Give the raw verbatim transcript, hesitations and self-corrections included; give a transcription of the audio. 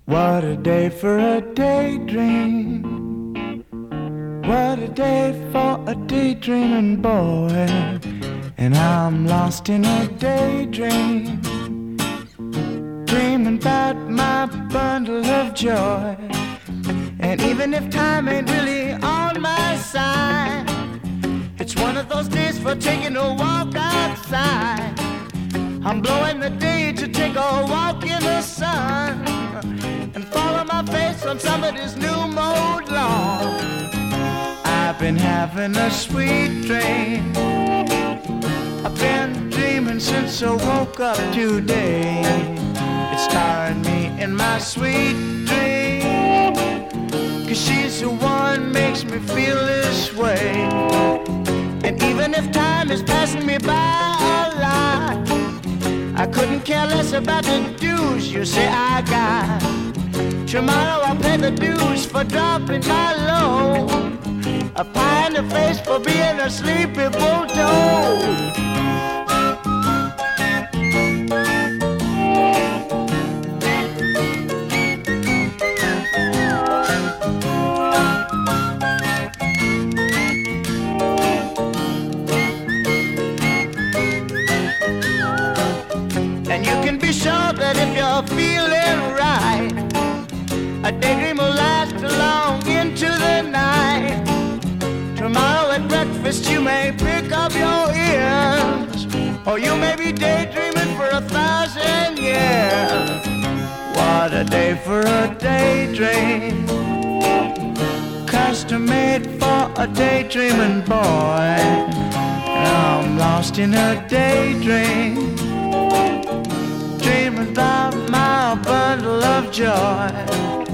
What a day for a daydream. What a day for a daydreaming boy. And I'm lost in a daydream, dreaming about my bundle of joy. And even if time ain't really on my side, it's one of those days for taking a walk outside. I'm blowing the day to take a walk in the sun and follow my face on somebody's new mode lawn. I've been having a sweet dream. I've been dreaming since I woke up today. It's starring me in my sweet dream, 'cause she's the one makes me feel this way. And even if time is passing me by a lot, I couldn't care less about the dues you say I got. Tomorrow I'll pay the dues for dropping my load, a pie in the face for being a sleepy bulldog. And you can be sure that if you're feeling right, a daydream will last long into the night. Tomorrow at breakfast you may pick up your ears, or you may be daydreaming for a thousand years. What a day for a daydream, custom made for a daydreaming boy. And I'm lost in a daydream, dreaming about my bundle of joy.